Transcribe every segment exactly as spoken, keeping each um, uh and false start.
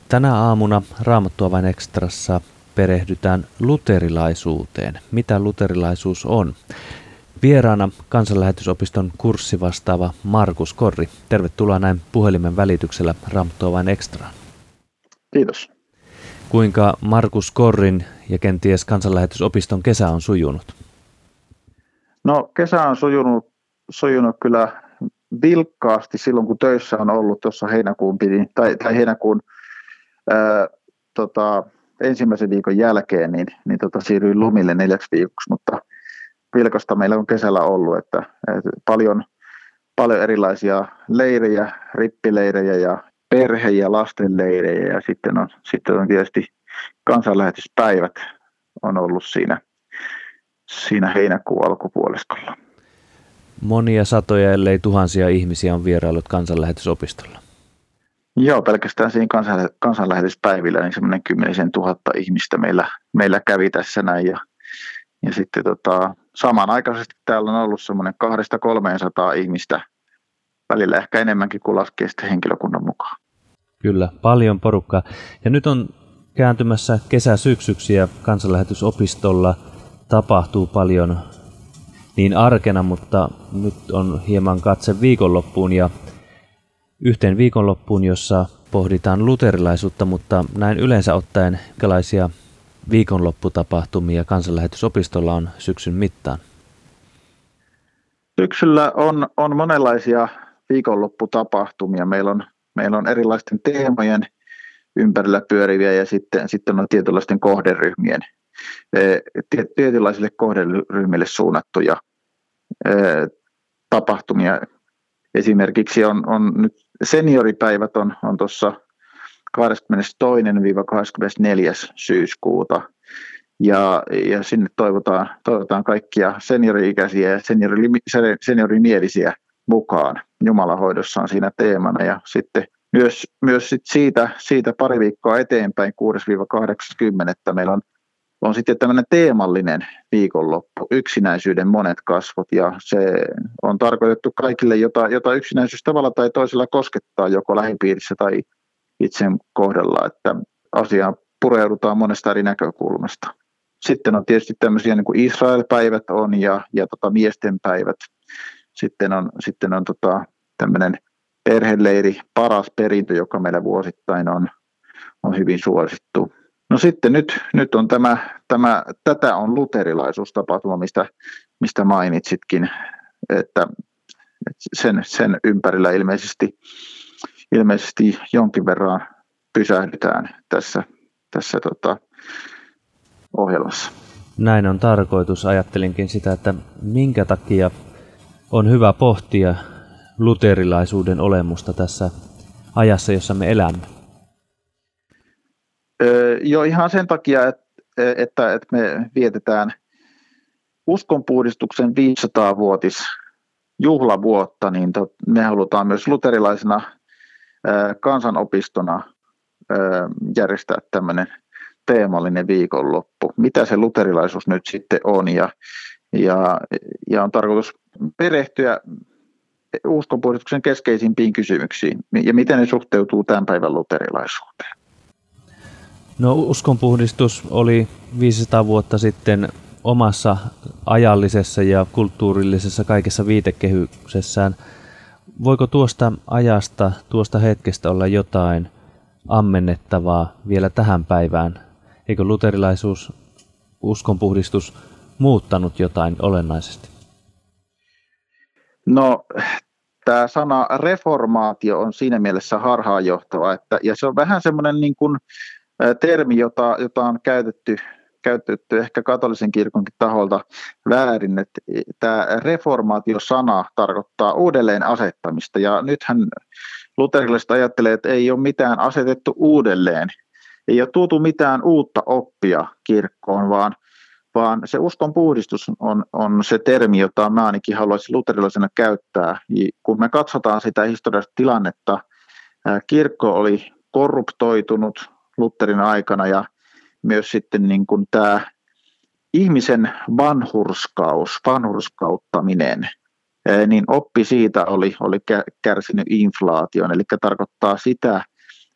Tänä aamuna Raamattuavain Extrassa perehdytään luterilaisuuteen. Mitä luterilaisuus on? Vieraana Kansanlähetysopiston kurssivastaava Markus Korri. Tervetuloa näin puhelimen välityksellä Raamattuavain Extraan. Kiitos. Kuinka Markus Korrin ja kenties Kansanlähetysopiston kesä on sujunut? No kesä on sujunut, sujunut kyllä vilkkaasti silloin, kun töissä on ollut tuossa heinäkuun, pidi, tai, tai heinäkuun ää, tota, ensimmäisen viikon jälkeen, niin, niin tota, siirryin lomille neljäksi viikoksi, mutta vilkasta meillä on kesällä ollut, että, että paljon, paljon erilaisia leirejä, rippileirejä ja perhe- ja lastenleirejä, ja sitten on, sitten on tietysti kansanlähetyspäivät on ollut siinä, siinä heinäkuun alkupuoliskolla. Monia satoja, ellei tuhansia ihmisiä on vieraillut Kansanlähetysopistolla. Joo, pelkästään siinä kansanlä- kansanlähetyspäivillä niin semmoinen kymmenisen tuhatta ihmistä meillä, meillä kävi tässä näin. Ja, ja sitten tota, samanaikaisesti täällä on ollut semmoinen kahdesta kolmeensataa ihmistä, välillä ehkä enemmänkin kuin laskee sitten henkilökunnan mukaan. Kyllä, paljon porukkaa. Ja nyt on kääntymässä kesä-syksyksi ja Kansanlähetysopistolla tapahtuu paljon niin arkena, mutta nyt on hieman katse viikonloppuun ja yhteen viikonloppuun, jossa pohditaan luterilaisuutta, mutta näin yleensä ottaen, minkälaisia viikonlopputapahtumia Kansanlähetysopistolla on syksyn mittaan? Syksyllä on, on monenlaisia viikonlopputapahtumia. Meillä on, meillä on erilaisten teemojen ympärillä pyöriviä ja sitten, sitten on tietynlaisten kohderyhmien, tietynlaisille kohderyhmille suunnattuja tapahtumia. Esimerkiksi on, on nyt senioripäivät on, on tuossa kahdeskymmenestoinen kahdeskymmenesneljäs syyskuuta ja, ja sinne toivotaan, toivotaan kaikkia seniori-ikäisiä ja seniori, seniorimielisiä mukaan. Jumalanhoidossa on siinä teemana ja sitten myös, myös sit siitä, siitä pari viikkoa eteenpäin kuudes kahdeksas kymmenettä meillä on on sitten tämmöinen teemallinen viikonloppu, yksinäisyyden monet kasvot, ja se on tarkoitettu kaikille, jota, jota yksinäisyys tavalla tai toisella koskettaa joko lähipiirissä tai itsen kohdalla, että asiaan pureudutaan monesta eri näkökulmasta. Sitten on tietysti tämmöisiä niin kuin Israel-päivät on ja, ja tota miesten päivät. Sitten on, sitten on tota, tämmöinen perheleiri, paras perintö, joka meillä vuosittain on, on hyvin suosittu. No sitten nyt, nyt on tämä, tämä, tätä on luterilaisuustapahtuma, mistä, mistä mainitsitkin, että, että sen, sen ympärillä ilmeisesti, ilmeisesti jonkin verran pysähdytään tässä, tässä tota, ohjelmassa. Näin on tarkoitus. Ajattelinkin sitä, että minkä takia on hyvä pohtia luterilaisuuden olemusta tässä ajassa, jossa me elämme. Jo ihan sen takia, että, että, että me vietetään uskonpuhdistuksen viisisataa-vuotis juhlavuotta, niin me halutaan myös luterilaisena kansanopistona järjestää tämmöinen teemallinen viikonloppu. Mitä se luterilaisuus nyt sitten on ja, ja, ja on tarkoitus perehtyä uskonpuhdistuksen keskeisimpiin kysymyksiin ja miten ne suhteutuu tämän päivän luterilaisuuteen. No uskonpuhdistus oli viisisataa vuotta sitten omassa ajallisessa ja kulttuurillisessa kaikessa viitekehyksessään. Voiko tuosta ajasta, tuosta hetkestä olla jotain ammennettavaa vielä tähän päivään? Eikö luterilaisuus, uskonpuhdistus muuttanut jotain olennaisesti? No tämä sana reformaatio on siinä mielessä harhaanjohtava, että, ja se on vähän semmoinen niin kuin termi, jota, jota on käytetty, käytetty ehkä katolisen kirkonkin taholta väärin, että tämä reformaatio-sana tarkoittaa uudelleen asettamista, ja nythän luterilaiset ajattelee, että ei ole mitään asetettu uudelleen, ei ole tuotu mitään uutta oppia kirkkoon, vaan, vaan se uskonpuhdistus on, on se termi, jota mä ainakin haluaisin luterilaisena käyttää. Kun me katsotaan sitä historiallista tilannetta, kirkko oli korruptoitunut Lutherin aikana ja myös sitten niin kuin tämä ihmisen vanhurskaus, vanhurskauttaminen, niin oppi siitä oli, oli kärsinyt inflaation, eli tarkoittaa sitä,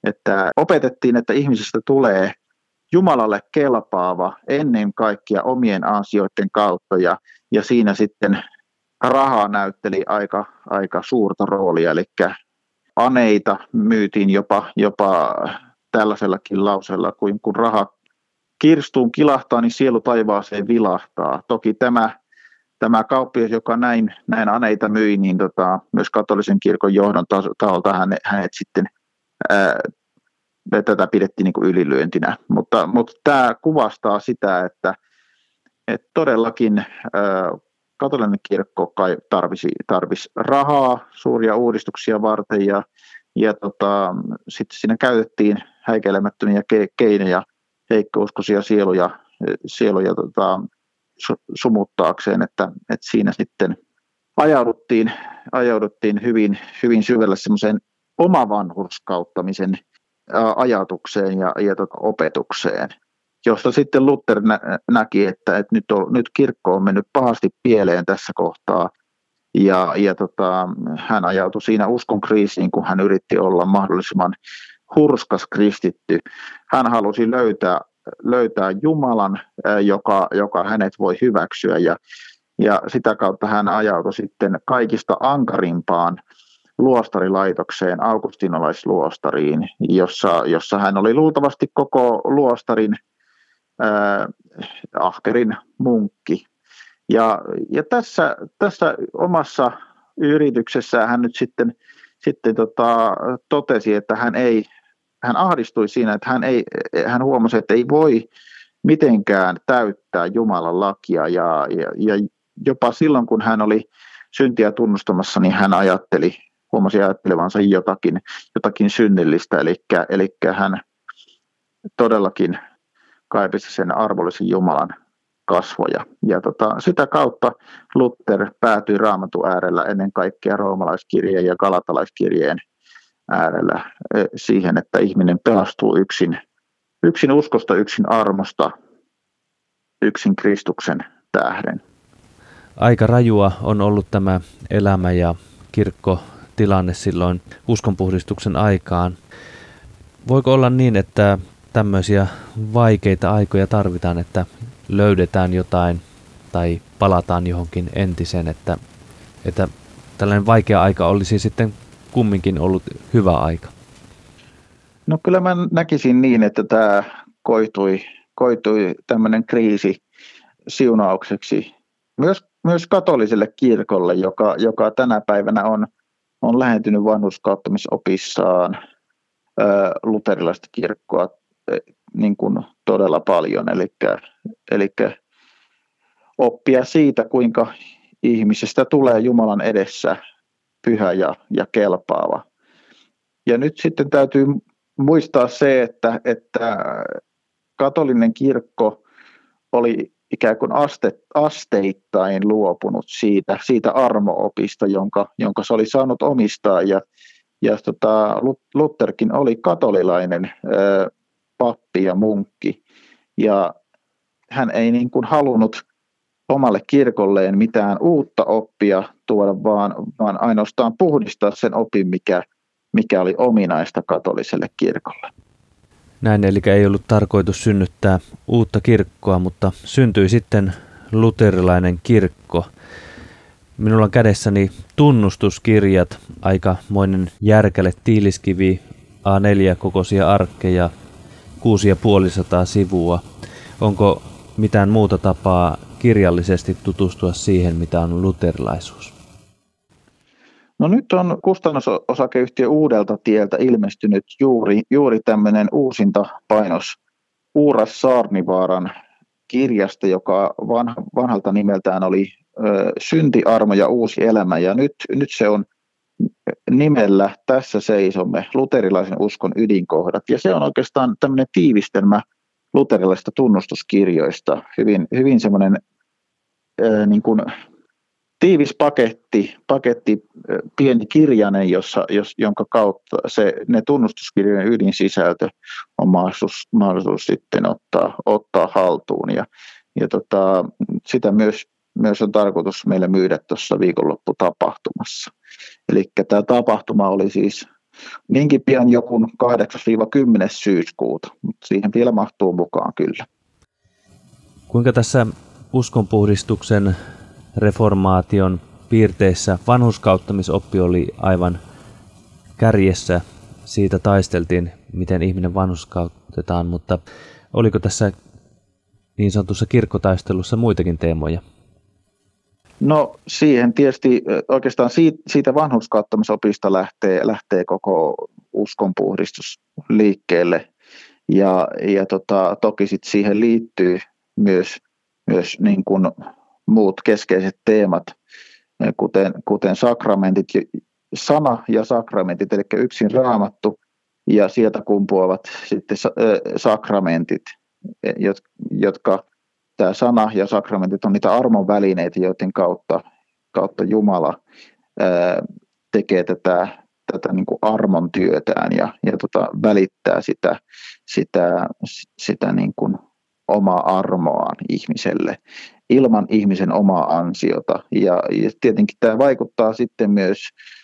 että opetettiin, että ihmisestä tulee Jumalalle kelpaava ennen kaikkea omien ansioiden kautta, ja, ja siinä sitten raha näytteli aika, aika suurta roolia, eli aneita myytiin jopa, jopa tällaisellakin lauseella, kuin kun raha kirstuun kilahtaa, niin sielu taivaaseen vilahtaa. Toki tämä, tämä kauppias, joka näin, näin aneita myi, niin tota, myös katolisen kirkon johdon taholta hänet, hänet sitten ää, tätä pidettiin niin kuin ylilyöntinä. Mutta, mutta tämä kuvastaa sitä, että, että todellakin ää, katolinen kirkko tarvisi, tarvisi rahaa suuria uudistuksia varten, ja, ja tota, sitten siinä käytettiin häikäilemättömiä keinoja heikkouskoisia sieluja, sieluja tota, sumuttaakseen, että, että siinä sitten ajauduttiin, ajauduttiin hyvin, hyvin syvälle semmoiseen omavanhurskauttamisen ajatukseen ja, ja tota, opetukseen, josta sitten Luther nä- näki, että, että nyt, on, nyt kirkko on mennyt pahasti pieleen tässä kohtaa, ja, ja tota, hän ajautui siinä uskon kriisiin, kun hän yritti olla mahdollisimman hurskas kristitty. Hän halusi löytää, löytää Jumalan, joka, joka hänet voi hyväksyä, ja, ja sitä kautta hän ajautui sitten kaikista ankarimpaan luostarilaitokseen, augustinolaisluostariin, jossa, jossa hän oli luultavasti koko luostarin äh, ahkerin munkki. Ja, ja tässä, tässä omassa yrityksessään hän nyt sitten, sitten tota, totesi, että hän ei hän ahdistui siinä, että hän, ei, hän huomasi, että ei voi mitenkään täyttää Jumalan lakia, ja, ja, ja jopa silloin, kun hän oli syntiä tunnustamassa, niin hän ajatteli, huomasi ajattelevansa jotakin, jotakin synnillistä, eli, eli hän todellakin kaipasi sen arvollisen Jumalan kasvoja. Ja tota, sitä kautta Luther päätyi Raamatun äärellä ennen kaikkea roomalaiskirjeen ja galatalaiskirjeen äärellä siihen, että ihminen pelastuu yksin, yksin uskosta, yksin armosta, yksin Kristuksen tähden. Aika rajua on ollut tämä elämä ja kirkkotilanne silloin uskonpuhdistuksen aikaan. Voiko olla niin, että tämmöisiä vaikeita aikoja tarvitaan, että löydetään jotain tai palataan johonkin entiseen, että, että tällainen vaikea aika olisi sitten kumminkin ollut hyvä aika? No kyllä mä näkisin niin, että tämä koitui, koitui tämmöinen kriisi siunaukseksi myös, myös katoliselle kirkolle, joka, joka tänä päivänä on, on lähentynyt vanhurskauttamisopissaan ää, luterilaista kirkkoa niin kuin todella paljon, eli, eli oppia siitä, kuinka ihmisestä tulee Jumalan edessä pyhä ja, ja kelpaava. Ja nyt sitten täytyy muistaa se, että, että katolinen kirkko oli ikään kuin aste, asteittain luopunut siitä, siitä armo-opista, jonka, jonka se oli saanut omistaa. Ja, ja tota, Lutherkin oli katolilainen ää, pappi ja munkki. Ja hän ei niin kuin halunnut omalle kirkolleen mitään uutta oppia tuoda, vaan, vaan ainoastaan puhdistaa sen opin, mikä, mikä oli ominaista katoliselle kirkolle. Näin, eli ei ollut tarkoitus synnyttää uutta kirkkoa, mutta syntyi sitten luterilainen kirkko. Minulla on kädessäni tunnustuskirjat, aikamoinen järkäle tiiliskivi, A neljä kokoisia arkkeja, kuusi ja puolisataa sivua. Onko mitään muuta tapaa kirjallisesti tutustua siihen, mitä on luterilaisuus? No nyt on kustannusosakeyhtiö Uudelta tieltä ilmestynyt juuri, juuri tämmöinen uusinta painos Uuras Saarnivaaran kirjasta, joka vanha, vanhalta nimeltään oli ö, Synti, armo ja uusi elämä. Ja nyt, nyt se on nimellä Tässä seisomme, luterilaisen uskon ydinkohdat. Ja se on oikeastaan tämmöinen tiivistelmä luterilaisista tunnustuskirjoista. Hyvin, hyvin semmoinen ö, niin kuin tiivis paketti, paketti, pieni kirjanen, jossa, jos, jonka kautta se, ne tunnustuskirjojen ydinsisältö on mahdollisuus, mahdollisuus sitten ottaa, ottaa haltuun. Ja, ja tota, sitä myös, myös on tarkoitus meille myydä tuossa viikonlopputapahtumassa. Eli tämä tapahtuma oli siis niinkin pian joku kahdeksas kymmenes syyskuuta, mutta siihen vielä mahtuu mukaan kyllä. Kuinka tässä uskonpuhdistuksen reformaation piirteissä vanhurskauttamisoppi oli aivan kärjessä? Siitä taisteltiin, miten ihminen vanhurskautetaan, mutta oliko tässä niin sanotussa kirkkotaistelussa muitakin teemoja? No siihen tietysti oikeastaan siitä, siitä vanhurskauttamisopista lähtee, lähtee koko uskonpuhdistus liikkeelle ja, ja tota, toki sit siihen liittyy myös, myös niin kuin muut keskeiset teemat, kuten, kuten sakramentit, sana ja sakramentit, eli yksin Raamattu ja sieltä kumpuavat sitten sakramentit, jotka tämä sana ja sakramentit on niitä armon välineitä, joiden kautta, kautta Jumala ää, tekee tätä, tätä niin kuin armon työtään ja, ja tota, välittää sitä, sitä, sitä niin kuin omaa armoaan ihmiselle ilman ihmisen omaa ansiota. Ja, ja tietenkin tämä vaikuttaa sitten myös,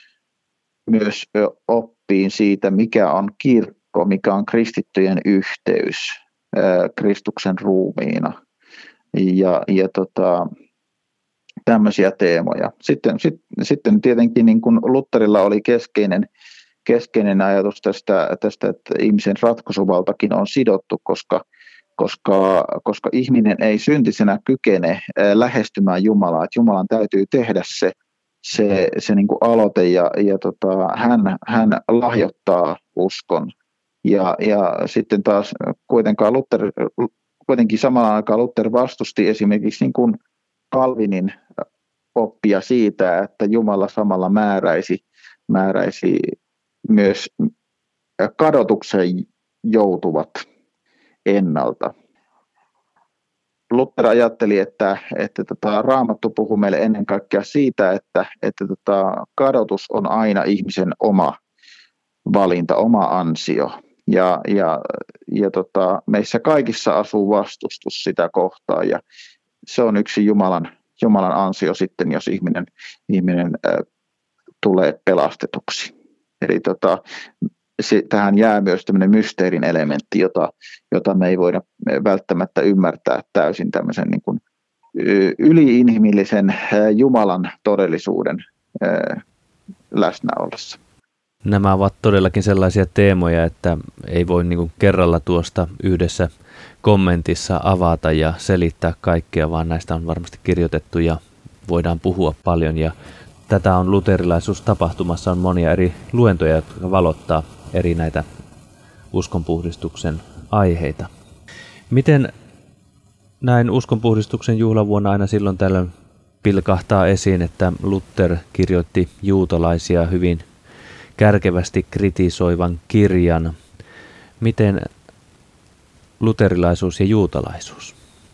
myös oppiin siitä, mikä on kirkko, mikä on kristittyjen yhteys ää, Kristuksen ruumiina. Ja, ja tota, tämmöisiä teemoja. Sitten, sit, sitten tietenkin niin kuin Lutherilla oli keskeinen, keskeinen ajatus tästä, tästä, että ihmisen ratkaisuvaltakin on sidottu, koska, koska, koska ihminen ei syntisenä kykene lähestymään Jumalaa. Että Jumalan täytyy tehdä se, se, se niin kuin aloite ja, ja tota, hän, hän lahjoittaa uskon. Ja, ja sitten taas kuitenkaan Luther... Kuitenkin samalla aikaa Luther vastusti esimerkiksi niin kuin Calvinin oppia siitä, että Jumala samalla määräisi, määräisi myös kadotukseen joutuvat ennalta. Luther ajatteli, että, että tota, Raamattu puhuu meille ennen kaikkea siitä, että, että tota, kadotus on aina ihmisen oma valinta, oma ansio. Ja, ja, ja tota, meissä kaikissa asuu vastustus sitä kohtaan ja se on yksi Jumalan, Jumalan ansio sitten, jos ihminen, ihminen ä, tulee pelastetuksi. Eli tota, se, tähän jää myös tämmöinen mysteerin elementti, jota, jota me ei voida välttämättä ymmärtää täysin tämmöisen niin kuin yli-inhimillisen ä, Jumalan todellisuuden ä, läsnä ollessa. Nämä ovat todellakin sellaisia teemoja, että ei voi niin kuin kerralla tuosta yhdessä kommentissa avata ja selittää kaikkea, vaan näistä on varmasti kirjoitettu ja voidaan puhua paljon. Ja tätä on luterilaisuustapahtumassa on monia eri luentoja, jotka valottaa eri näitä uskonpuhdistuksen aiheita. Miten näin uskonpuhdistuksen juhlavuonna aina silloin tällöin pilkahtaa esiin, että Luther kirjoitti juutalaisia hyvin kärkevästi kritisoivan kirjan. Miten luterilaisuus ja juutalaisuus?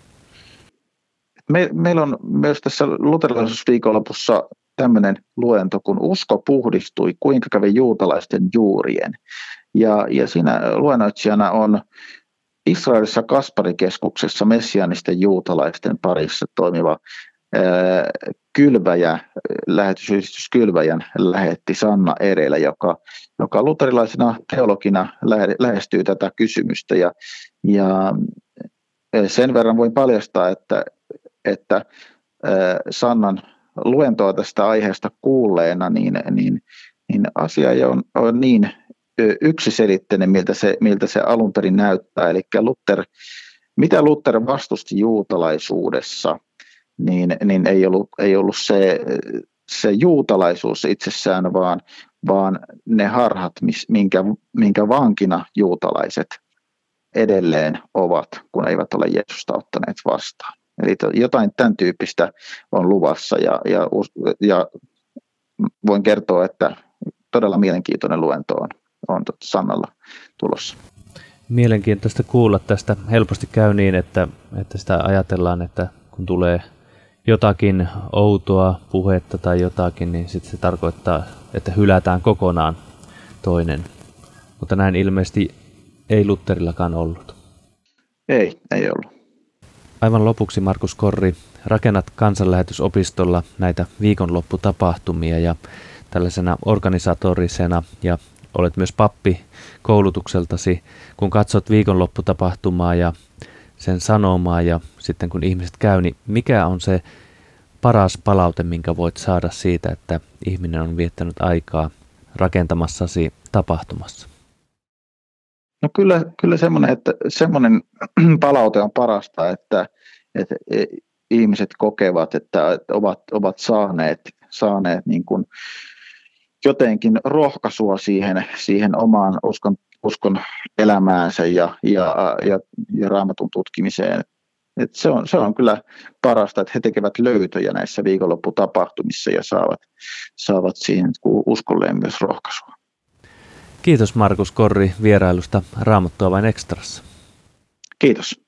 Me, meillä on myös tässä luterilaisuusviikonlopussa tämmöinen luento, kun usko puhdistui, kuinka kävi juutalaisten juurien. Ja, ja siinä luennoitsijana on Israelissa Kasparikeskuksessa messiaanisten juutalaisten parissa toimiva Kylväjä, lähetysyhdistys Kylväjän lähetti Sanna Erelä, joka, joka luterilaisena teologina lähestyy tätä kysymystä. Ja, ja sen verran voin paljastaa, että, että Sannan luentoa tästä aiheesta kuulleena, niin, niin, niin asia on, on niin yksiselitteinen, miltä se, miltä se alun perin näyttää. Eli Luther, mitä Luther vastusti juutalaisuudessa, niin, niin ei ollut, ei ollut se, se juutalaisuus itsessään, vaan, vaan ne harhat, minkä, minkä vankina juutalaiset edelleen ovat, kun eivät ole Jeesusta ottaneet vastaan. Eli jotain tämän tyyppistä on luvassa ja, ja, ja voin kertoa, että todella mielenkiintoinen luento on, on Sannalla tulossa. Mielenkiintoista kuulla tästä. Helposti käy niin, että, että sitä ajatellaan, että kun tulee jotakin outoa puhetta tai jotakin, niin sitten se tarkoittaa, että hylätään kokonaan toinen. Mutta näin ilmeisesti ei Lutherillakaan ollut. Ei, ei ollut. Aivan lopuksi, Markus Korri, rakennat kansanlähetysopistolla näitä viikonlopputapahtumia ja tällaisena organisatorisena ja olet myös pappi koulutukseltasi. Kun katsot viikonlopputapahtumaa ja sen sanomaa ja sitten kun ihmiset käy, niin mikä on se paras palaute, minkä voit saada siitä, että ihminen on viettänyt aikaa rakentamassasi tapahtumassa? No kyllä, kyllä semmoinen, että semmoinen palaute on parasta, että, että ihmiset kokevat, että ovat, ovat saaneet, saaneet niin kuin jotenkin rohkaisua siihen, siihen omaan uskon, uskon elämäänsä ja, ja, ja, ja Raamatun tutkimiseen. Et se, on, se on kyllä parasta, että he tekevät löytöjä näissä viikonlopputapahtumissa ja saavat, saavat siihen uskolleen myös rohkaisua. Kiitos Markus Korri vierailusta Raamattua vain Extrassa. Kiitos.